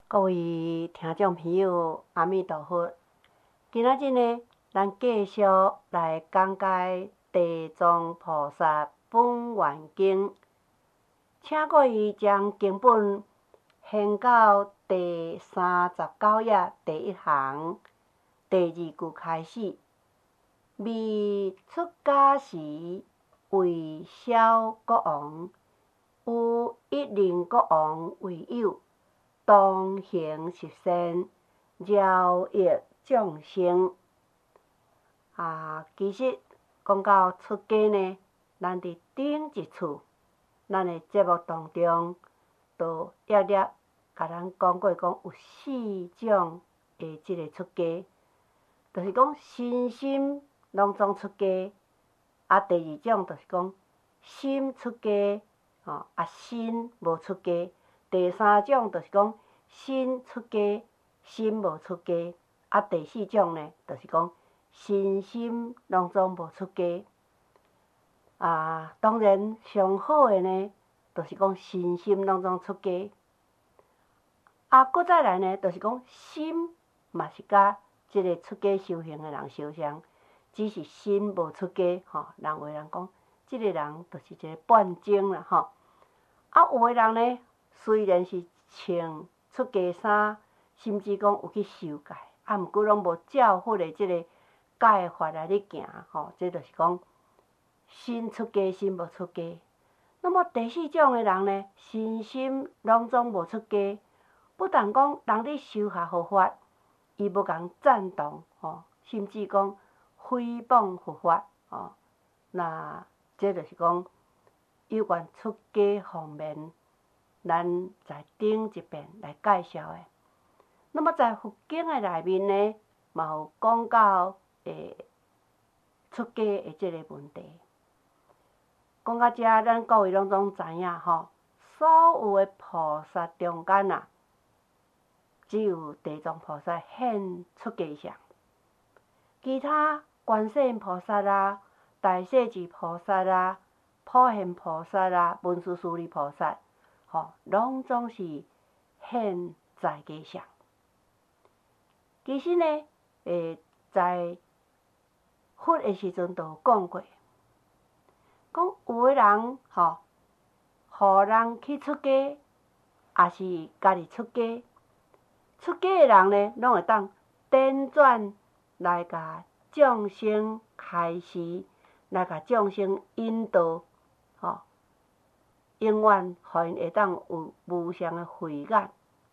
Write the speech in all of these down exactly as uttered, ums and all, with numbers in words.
各位听众朋友，阿弥陀佛！今仔日呢，咱继续来讲解地藏菩萨本愿经，请各位将经本掀到第三十九页第一行第二句开始。未出家时，为小国王，有一任国王为友。当行十善，饶益众生。啊，其实讲到出家呢，咱伫顶一次咱的节目当中，都略略甲咱讲过，讲有四种的即个出家，就是讲身心拢总出家。啊，第二种就是讲心出家，吼啊身无出家。第三种就是讲身出家，心无出家；啊，第四种呢，就是讲身心拢总无出家。啊，当然上好的呢，就是讲身心拢总出家。啊，搁再来呢，就是讲心嘛是甲即个出家修行的人相像，只是心无出家，吼。人话人讲，即个人就是一个半精啦，吼。啊，有的人呢，虽然是穿出家衫，甚至讲有去受戒，啊，毋过拢无照佛的即个戒法来咧行，吼，这就是讲身出家，心无出家。那么第四种的人呢，身心拢总无出家，不但讲人咧修下佛法，伊无共赞同，吼，甚至讲诽谤佛法，吼，那这就是讲有关出家方面。咱再顶一遍来介绍的。那么在佛经的内面呢，嘛有讲到诶出家的即个问题。讲到遮，咱各位拢总知影吼，所有的菩萨中间啊，只有地藏菩萨显出家相，其他观世音菩萨啦、大势至菩萨啦、普贤菩萨啦、文殊师利菩萨。吼，拢总是显在家相。其实呢，诶，在佛的时阵都有讲过，讲有的人吼，互人去出家，也是家己出家。出家的人呢，拢会当点转来甲众生开示，来甲众生引导，吼。永远互因会当有无上的慧眼。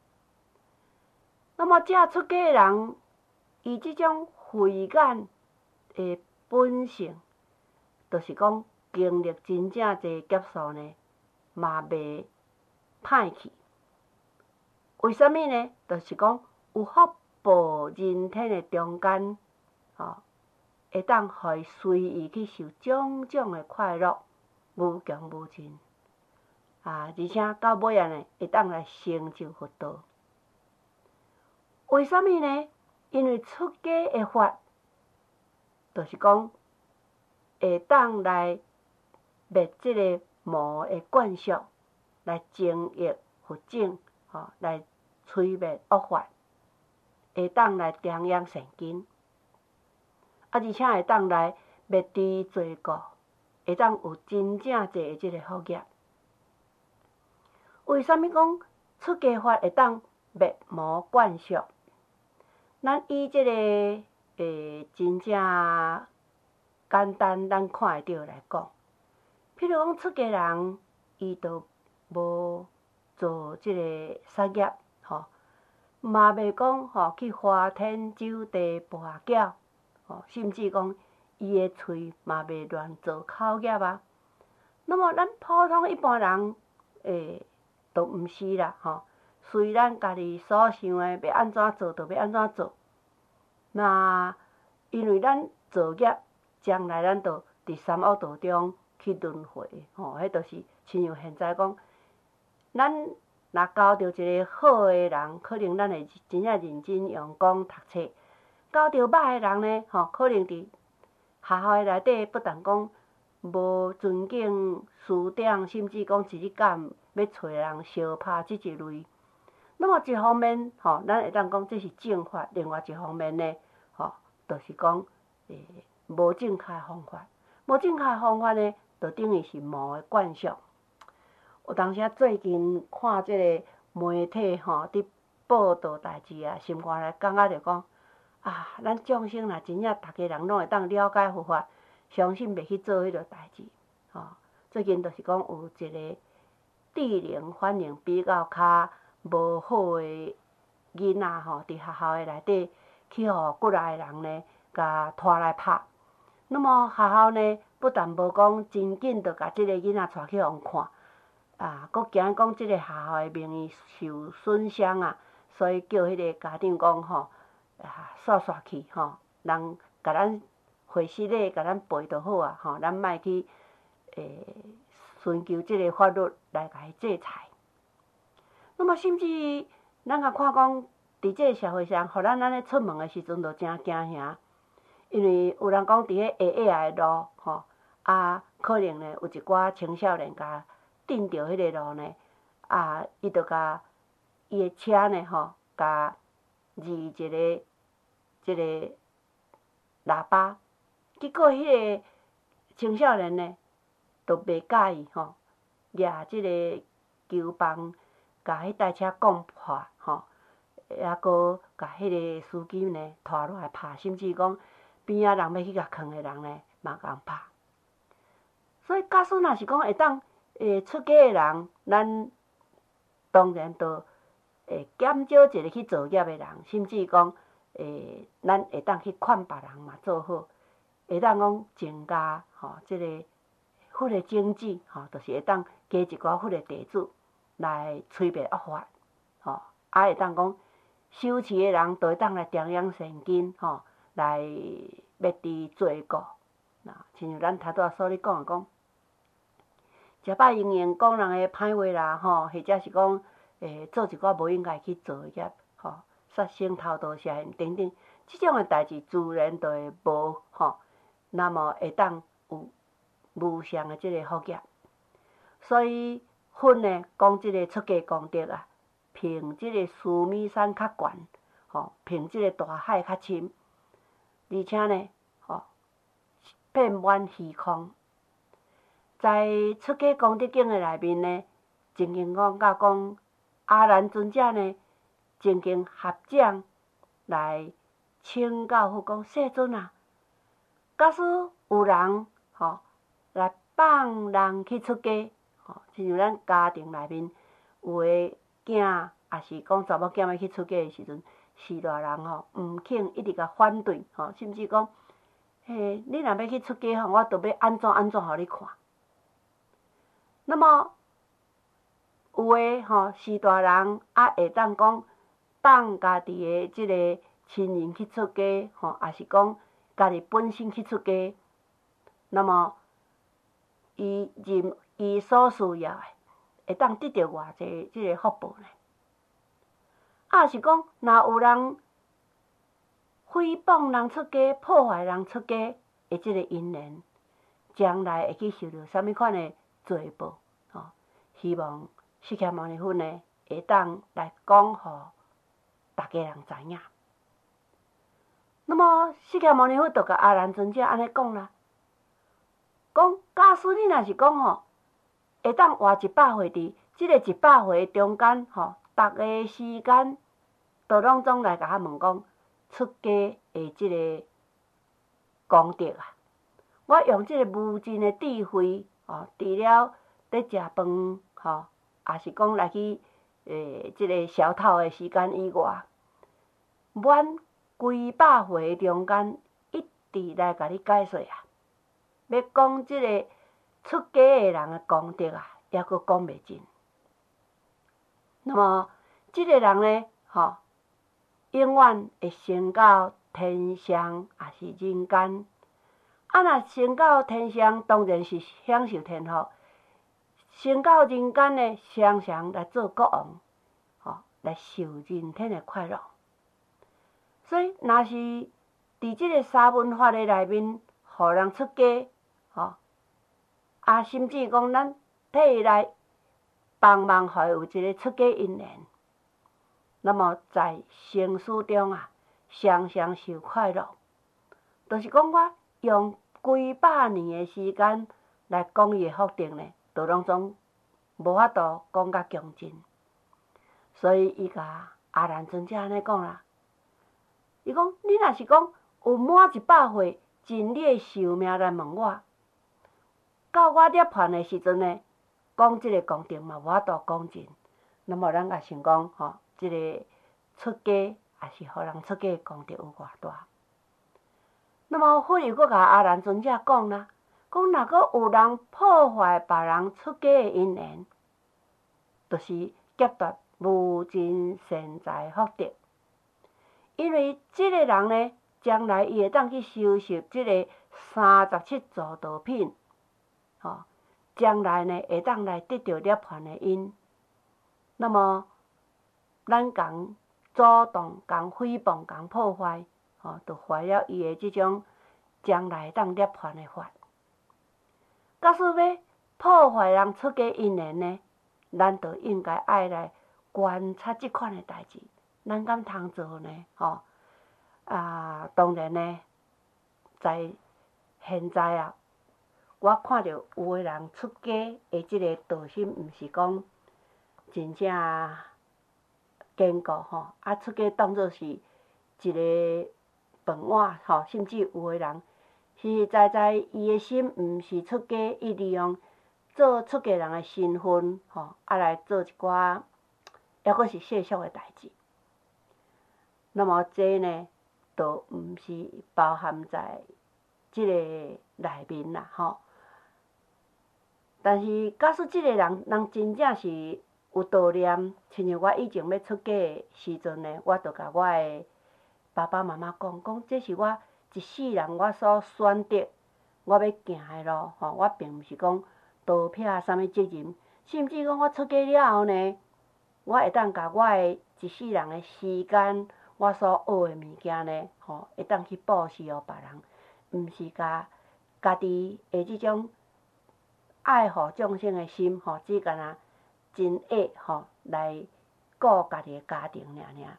那么，这出家的人，伊即种慧眼的本性，就是讲经历真正侪劫数呢，嘛袂歹去。为什么呢？就是讲有福报人天的中间，吼，会当互伊随意去受种种的快乐，无穷无尽。啊，而且到尾啊呢，会当来成就佛道。为什么呢？因为出家的法，就是讲会当来灭即个魔的惯俗，来增益佛种，吼，来摧灭恶法，会当来张扬善根，啊，而且会当来灭除罪过，会当有真正侪的即个福业。为什么讲出家法会当灭魔惯俗？咱以即、这个诶真正简单，咱看会到来讲。譬如讲出家人，伊都无做即个杀业，吼，嘛袂讲吼去花天酒地跋筊，吼，甚至讲伊的喙嘛袂乱做口业啊。那么咱普通一般人，诶。都毋是啦，吼！随咱家己所想的，要安怎做就要安怎做。那因为咱造业，将来咱就伫三恶道中去轮回，吼！迄就是亲像现在讲，咱若交到一个好的人，可能咱会真正认真用功读册；交到歹的人呢，吼，可能伫学校内底不但讲无尊敬师长，甚至讲一日间要找人相拍即一类。 那么一方面，吼，咱会当讲这是正法；另外一方面呢，吼，就是讲诶无正确方法。无正确方法呢，就等于是魔的惯性。有当时最近看即个媒体吼，伫报道代志啊，心肝来感觉着讲啊，咱众生若真正逐家人拢会当了解佛法，相信袂去做迄个代志。吼，最近就是讲有一个智能反应比较较无好的囡仔吼，伫学校的内底去互过来的人呢，甲拖来拍。那么学校呢，不但无讲真紧就甲即个囡仔带去互看，啊，佫惊讲即个学校的名誉受损伤啊，所以叫迄个家长讲吼，啊，煞煞去吼，人甲咱会室咧，甲咱陪就好啊，吼，咱莫去诶寻求即个法律来甲伊制裁。那么甚至咱甲看讲，伫即个社会上，互咱安尼出门的时阵，就真惊吓。因为有人讲伫迄下下的路，吼，啊，可能呢有一寡青少年甲顶着迄个路呢，啊，伊就甲伊的车呢，吼，甲移一个即个喇叭，结果迄个青少年呢，就袂介意吼，举即个球棒，甲迄台车讲破，吼，抑佫甲迄个司机呢拖落来拍，甚至讲边仔人要去甲囥的人呢，嘛共拍。所以假使若是讲会当诶出家的人，咱当然就会减少一个去造业的人，甚至讲诶，咱会当去劝别人嘛做好，会当讲增加吼即个佛的经济吼，就是会当加一寡佛的弟子来催灭恶法，吼，啊会当讲修持的人都会当来弘扬善根，吼，来灭除罪过。呐，亲像咱头拄仔所咧讲的讲，食饱用用讲人的歹话啦，吼，或者是讲诶做一寡无应该去做的业，吼，杀生偷盗邪淫等等，即种的代志自然就会无吼，那么会当有无上的即个福业。所以佛呢讲即个出家功德啊，凭即个须弥山较悬，吼，凭即个大海较深，而且呢，吼，遍满虚空。在出家功德经的内面呢，曾经讲甲讲阿难尊者呢，曾经合掌来请教佛讲：世尊啊，假使有人吼来放人去出家，吼，亲像咱家庭内面有诶囝，也是讲查某囝要去出家诶时阵，是大人吼毋肯一直甲反对，吼，甚至讲，嘿，你若要去出家吼，我着要安怎安怎互你看。那么有诶吼是大人啊，会当讲放家己诶即个亲人去出家，吼，也是讲家己本身去出家，那么伊任伊所需要诶，会当得到偌济即个福报呢？啊，是讲若有人诽谤人出家、破坏人出家诶即个因缘，将来会去受到啥物款诶罪报？吼，希望释迦牟尼佛呢会当来讲互大家人知影。那么释迦牟尼佛就甲阿难尊者安尼讲啦，讲假使你若是讲吼，会当活一百岁伫即个一百岁中间吼，逐个时间都拢总来甲我问讲出家诶即个功德啊，我用即个无尽诶智慧吼，除了咧食饭吼，也是讲来去诶即个消透诶时间以外，满规百岁中间一直来甲你解说啊。要讲即个出家诶人诶功德啊，抑阁讲袂尽。那么即个人呢，吼，永远会升到天上，也是人间。啊，若升到天上，当然是享受天福；升到人间呢，常常来做国王，吼，来受人天的快乐。所以，若是伫即个三文法的内面，互人出家，吼，啊，甚至讲咱替伊来帮忙，互伊有一个出家因缘， 那么在生死中啊，常常受快乐。就是讲我用几百年的时间来讲伊的福德呢，都拢总无法度讲甲强尽。所以伊甲阿难尊者安尼讲啦，伊讲你若是讲有满一百岁，尽你的寿命来问我，到我涅槃的时阵呢，讲即个功德嘛无法度讲尽。那么咱也想讲吼，即、这个出家也是互人出家的功德有偌大。那么佛又阁甲阿难尊者讲啦，讲若阁有人破坏别人出家的因缘，就是劫夺无尽善财福德。因为即个人呢，将来伊会当去修习即个三十七助道品，吼，将来呢会当来得到涅槃的因。那么咱共主动、共诽谤、共破坏，吼，就坏了伊的即种将来当涅槃的法。假使要破坏人出家因缘呢，咱就应该爱来观察即款的代志，咱敢通做呢？吼啊，当然呢，在现在啊，我看到有个人出家的即个道心，毋是讲真正坚固吼，啊，出家当作是一个饭碗吼，甚至有个人实实在在伊的心毋是出家，伊利用做出家人的身份吼，啊来做一寡抑阁是世俗的代志。那么这呢，都毋是包含在即个内面啦吼。但是假使即个人人真正是有道念，亲像我以前要出家的时阵呢，我就甲我的爸爸妈妈讲，讲这是我一世人我所选择我要行的路吼，我并毋是讲盗撇啥物责任，甚至讲我出家了后呢，我会当甲我的一世人的时间，我所学的物件呢，吼，会当去布施互别人，毋是甲家己的即种爱护众生的心，吼，只干若真爱吼来顾家己的家庭尔尔。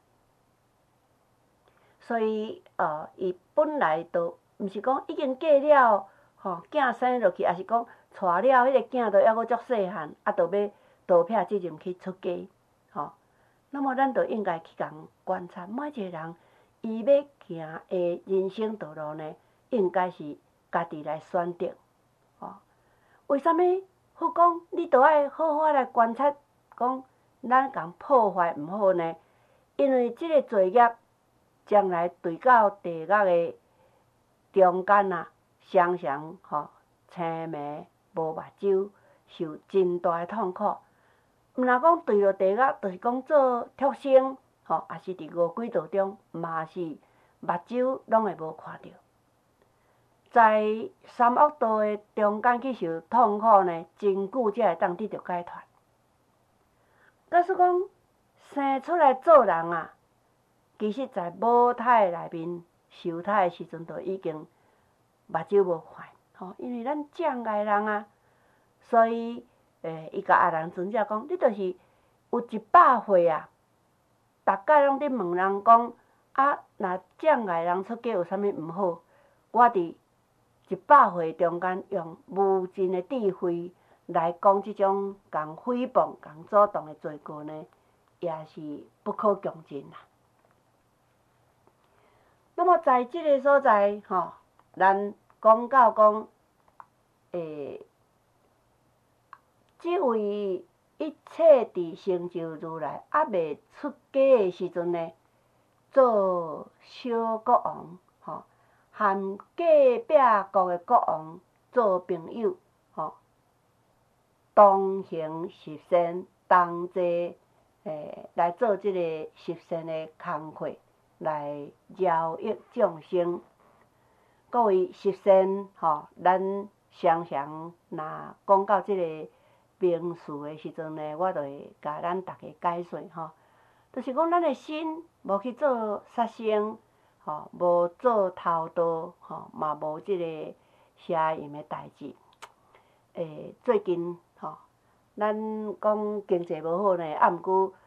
所以，呃，伊本来就毋是讲已经嫁了，吼，囝生落去，也是讲娶了，迄个囝都抑阁足细汉，啊，就要盗撇责任去出家，吼。那么，咱就应该去共观察每一个人，伊要行的人生道路呢，应该是家己来选择，吼。为什物佛讲你着爱好好来观察，讲咱共破坏毋好呢？因为即个罪业，将来对到地狱的中间啊，常常吼青眉无目睭，受真大的痛苦。毋若讲对着地狱，就是讲做畜生，吼，也是伫五鬼道中，嘛是目睭拢会无看着。在三恶道的中间去受痛苦呢，真久才会当得到解脱。假使讲生出来做人啊，其实在母胎内面受胎的时阵，就已经目睭无看，吼，因为咱障碍人啊，所以诶，伊甲阿难尊者讲，你就是有一百岁啊，逐摆拢伫问人讲，啊，若障碍人出家有啥物毋好？我伫一百岁中间，用无尽的智慧来讲即种共诽谤、共主动的罪过呢，也是不可强尽啦。那么在即个所在，吼，咱讲到讲，诶，即位一切伫成就如来还未出家的时阵呢，做小国王，吼。和隔壁国的国王做朋友，吼，同行十善，同齐诶来做即个十善的工课，来饶益众生。各位十善，吼，咱常常若讲到即个名词的时阵呢，我就会甲咱大家解说，吼，就是讲咱的心无去做杀生。吼，无做偷盗，吼，嘛无即个邪淫的代志。诶，最近吼，咱讲经济无好呢，啊，毋过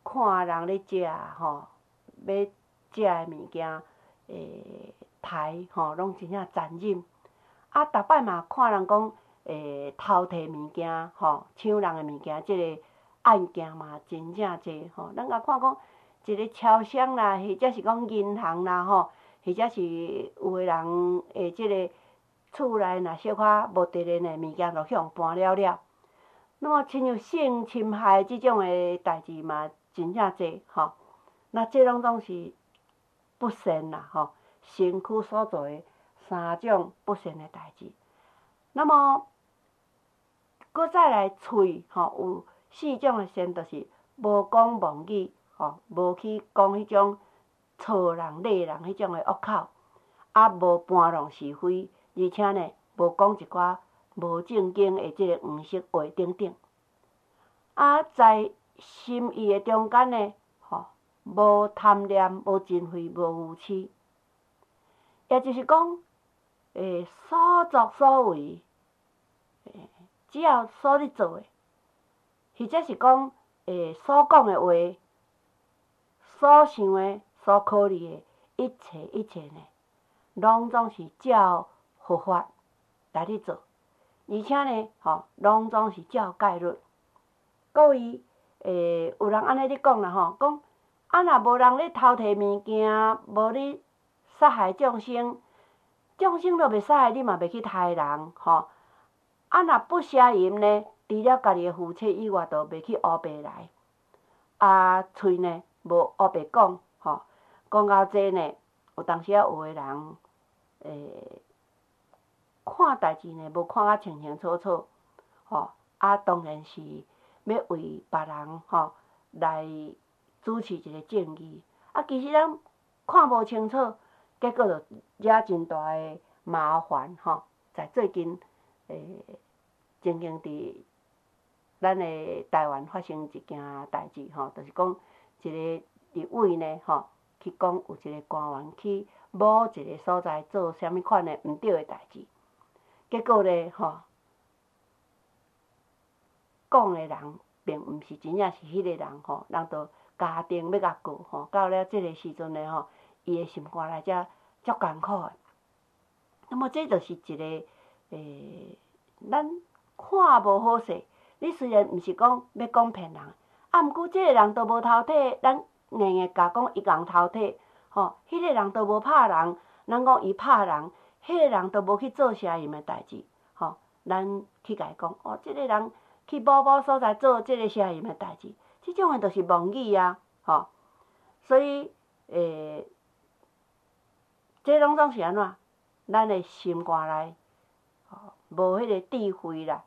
看人咧食吼，要食诶物件诶刣吼，拢真正残忍。啊，逐摆嘛看人讲诶偷摕物件吼，抢人诶物件，即个案件嘛真正济吼。咱甲看讲一个超商啦，或者是讲银行啦吼，或者是有诶人诶即个厝内若小可无得连诶物件，就向搬了了。那么亲像性侵害即种诶代志嘛，真正济吼。那这拢总是不善啦吼，身躯所做诶三种不善诶代志。那么，搁再来喙吼，有四种诶善，就是无讲妄语吼，无去讲迄种错人、骂人迄种诶恶口，啊无搬弄是非，而且呢，无讲一寡无正经诶即个黄色话等等。啊，在心意诶中间呢，吼，无贪念、无嗔恚、无有痴，也就是讲，诶，所作所为，诶，只要所咧做诶，或者是讲，诶，所讲诶话，所想诶、所考虑诶，一切一切呢，拢总是照佛法来咧做，而且呢，吼，拢总是照戒律。各位，诶，有人安尼咧讲啦吼，讲啊，若无人咧偷摕物件，无咧杀害众生，众生都袂杀害你嘛，袂去害人吼。啊，若不邪淫呢，除了家己诶夫妻以外，都袂去黑白来。啊，喙呢无黑白讲吼，讲到这呢，有当时啊有诶人，诶，看代志呢无看啊清清楚楚，吼，啊，当然是要为别人吼来主持一个正义。啊，其实咱看无清楚，结果就惹真大诶麻烦吼。在最近，诶，曾经伫咱诶台湾发生一件代志吼，就是讲一个立委呢吼，去讲有一个官员去某一个所在做啥物款诶毋对诶代志，结果呢吼，讲诶人并毋是真正是迄个人吼，人着家庭要甲顾吼，到了即个时阵呢吼，伊诶心肝内才足艰苦诶。那么这就是一个诶，咱看无好势。你虽然毋是讲要讲骗人，啊，毋过即个人都无偷摕，咱硬硬甲讲伊共偷摕，吼，迄个人都无拍人，咱讲伊拍人，迄个人都无去做邪淫诶代志，吼，咱去甲伊讲，哦，即个人去某某所在做即个邪淫诶代志，即种诶就是妄语啊，吼，所以诶，这拢总是安怎？咱诶心肝内，吼，无迄个智慧啦。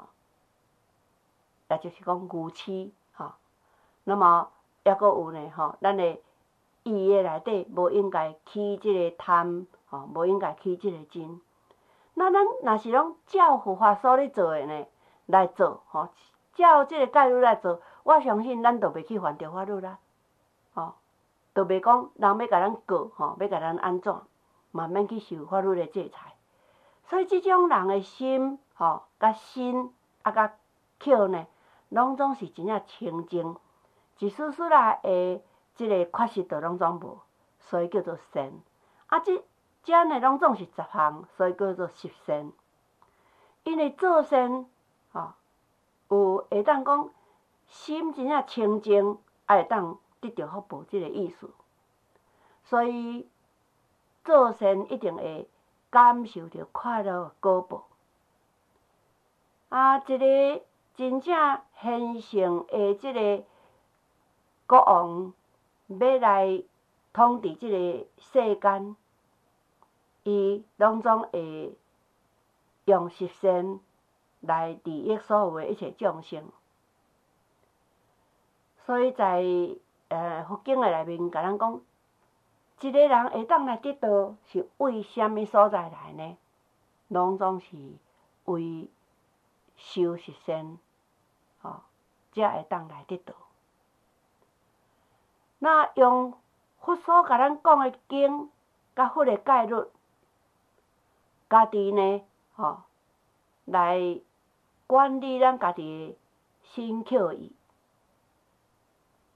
也就是讲愚痴，吼，那么抑阁有呢，吼，咱的意诶内底无应该起即个贪，吼，无应该起即个嗔。那咱若是拢照佛法所咧做诶呢来做，吼，照即个戒律来做，我相信咱就袂去犯着法律啦，吼，就袂讲人要甲咱告，吼，要甲咱安怎，嘛免去受法律诶制裁。所以即种人诶心，吼，甲身啊甲口呢，拢总是真正清净，一丝丝啦诶，即个缺失都拢总无，所以叫做善。啊，即遮呢拢总是十项，所以叫做十善。因为做善，吼，有会当讲心真正清净，啊会当得到福报即个意思。所以做善一定会感受到快乐果报。啊，一个真正虔诚诶，即个国王要来统治即个世间，伊拢总会用十善来利益所有诶一切众生。所以在呃佛经诶内面，甲咱讲，一个人会当来得道，是为虾米所在来呢？拢总是为修十善，吼，才会当来得道。那用佛所甲咱讲诶经，甲佛诶戒律，家己呢，吼，来管理咱家己诶身口意。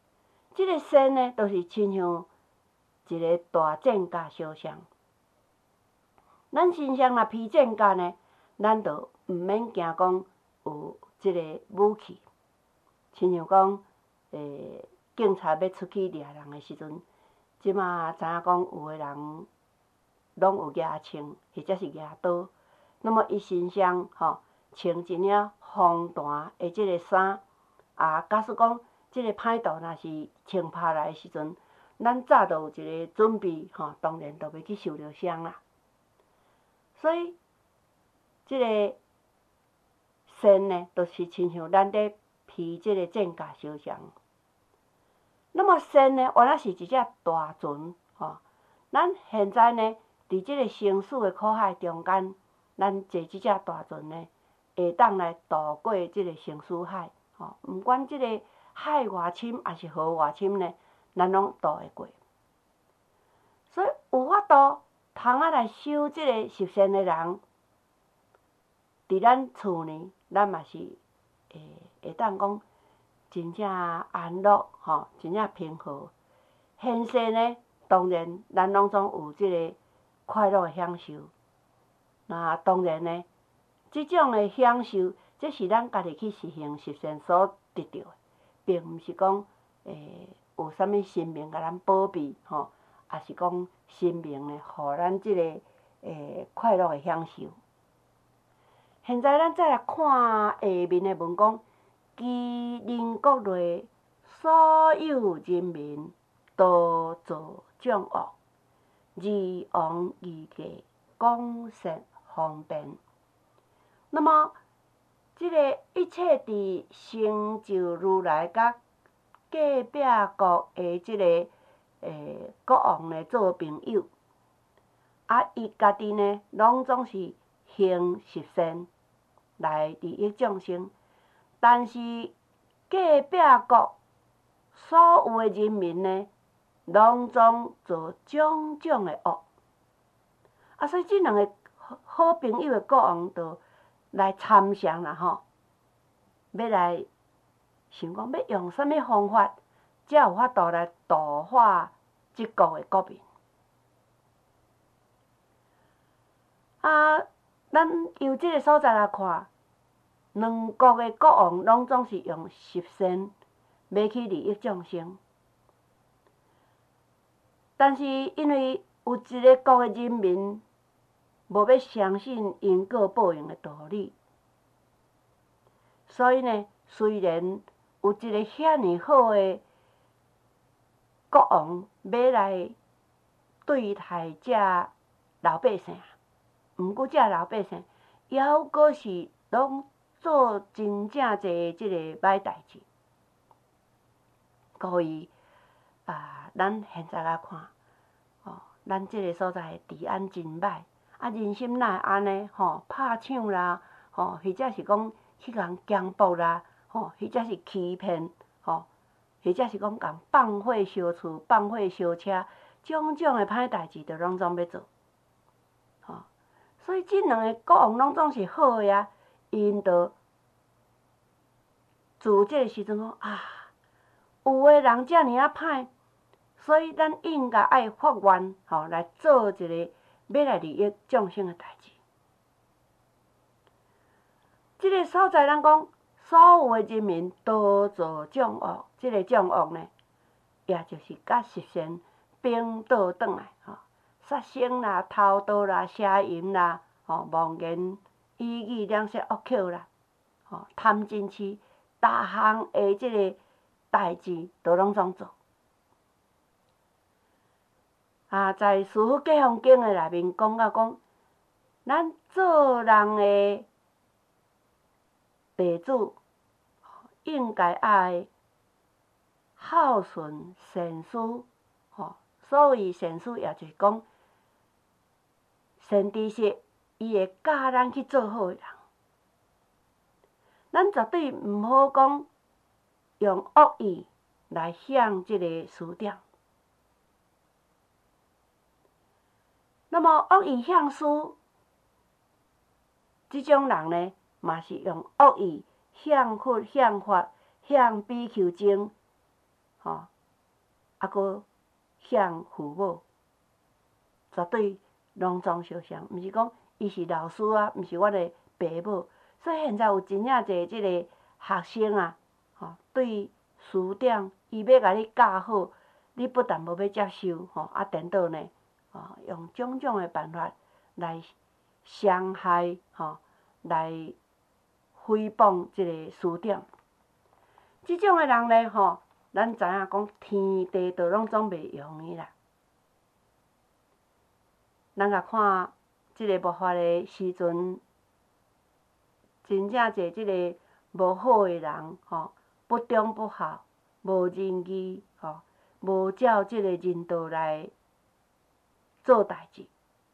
即个仙呢，就是亲像一个大剑甲相像。咱身上若披剑甲呢，咱就毋免惊讲有即个武器。亲像讲，诶，警察要出去掠人的时阵，即马知影讲有诶人拢有举枪，或者是举刀，那么伊身上吼穿一领防弹的即个衫，啊，假使讲即个歹徒若是冲拍来的时阵，咱早就有一个准备，吼，当然就袂去受着伤啦。所以，即个仙呢，就是亲像咱伫披即个剑甲相像。那么仙呢，原来是一只大船，吼。咱现在呢，伫即个生死的苦海中间，咱坐即只大船呢，会当来渡过即个生死海，吼。毋管即个海偌深，还是河偌深呢，咱拢渡会过。所以有法度通啊来修即个十善的人，伫咱厝呢，咱嘛是会会当讲真正安乐，吼，真正平和。现世呢，当然咱拢总有即个快乐的享受。那当然呢，即种的享受，这是咱家己去实行十善所得到的，并毋是讲诶有啥物神明甲咱保庇，吼，也是讲神明呢，互咱即个诶快乐的享受。现在咱再来看下面的文讲，其邻国内所有人民都做众恶，而王义嘅广设方便。那么，即个一切伫成就如来甲隔壁国的即个诶国王呢做朋友，啊，伊家己呢拢总是行十善来利益众生，但是隔壁国所有的人民呢，拢总做种种的恶。啊，所以即两个好朋友的国王就来参详啦吼，要来想讲要用啥物方法，才有法度来度化即国的国民。啊，咱由即个所在来看，两国的国王拢总是用十善要去利益众生，但是因为有一个国的人民无要相信因果报应的道理，所以呢，虽然有一个遐尼好的国王要来对待这老百姓，毋过这老百姓抑阁是拢做真正侪即个歹代志，故意啊，咱现在来看，哦，咱即个所在治安真歹，啊，人心哪会安尼？吼，拍抢啦，吼，或者是讲去共强暴啦，吼，或者是欺骗，吼，或者是讲共放火烧厝、放火烧车，种种的歹代志，就拢总要做，吼。所以即两个国王拢总是好个啊，因着自即个时阵讲啊，有个人遮尔啊歹，所以咱应该爱发愿，吼，来做一个要来利益众生的代志。即个所在，咱讲所有的人民都做众恶，即个众恶呢，也就是甲十善并倒转来，吼，杀生啦、偷盗啦、邪淫啦，吼，妄言、语语两舌恶口啦，吼，贪嗔痴，逐项的即个代志都拢总做。啊，在《师父解放经》的内面讲到讲，咱做人的弟子，应该爱孝顺善事，吼，所谓善事，也就是讲善知识，伊会教咱去做好的人。咱绝对毋好讲用恶意来向即个师长。那么恶意向师，即种人呢，嘛是用恶意向佛、向法、向比丘精，吼， 啊，搁向父母，绝对拢总相像。毋是讲伊是老师啊，毋是我的爸母。所以现在有真正侪即个学生啊，吼，对师长伊要甲你教好，你不但无要接受，吼，啊，颠倒呢，吼，用种种的办法来伤害，吼，来诽谤即个师长。即种的人呢，吼，咱知影讲天地道拢总袂容伊啦。咱甲看即个末法的时阵，真正侪即个无好的人，吼，不忠不孝，无仁义，吼，无照即个人道来做代志。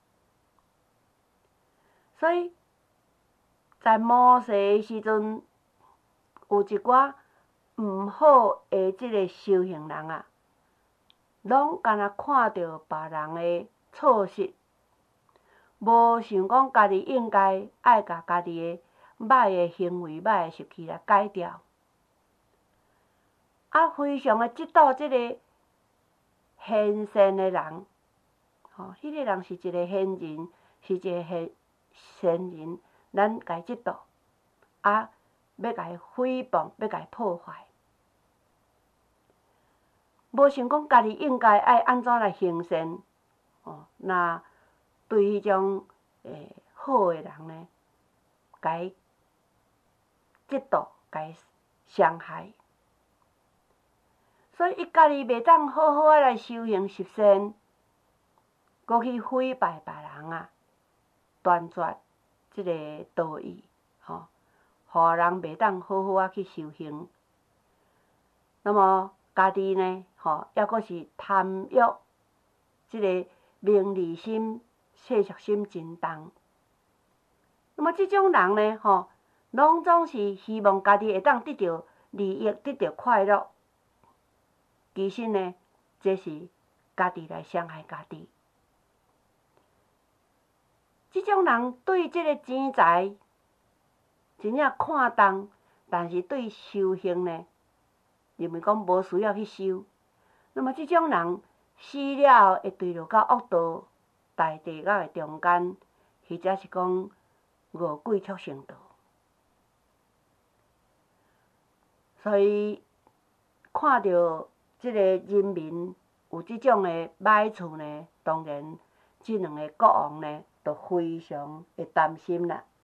所以在摩西的时阵，有一寡毋好的即个修行人啊，拢干那看到别人的错失，无想讲家己应该爱甲家己的歹的行为、歹的习气来改掉，啊，非常的嫉妒即个贤善的人，吼，迄个人是一个贤人，是一个贤善人，咱家嫉妒，啊，要甲伊诽谤，要甲伊破坏，无想讲家己应该爱安怎来行善，哦，那对迄种诶好的人呢，甲伊嫉妒，甲伊伤害，所以伊家己袂当好好啊来修行习善，搁去毁败别人啊，断绝即个道义，吼，互人袂当好好啊去修行。那么家己呢，吼，抑阁是贪欲，即个名利心、世俗心真重。那么即种人呢，吼，拢总是希望家己会当得到利益、得到快乐。其实呢，这是家己来伤害家己。即种人对即个钱财真正看重，但是对修行呢，认为讲无需要去修。那么即种人死了后会坠落到恶道、大地狱的中间，或者是讲饿鬼畜生道。所以看到即个人民有即种的歹处呢，当然即两个国王呢，都非常的担心啦。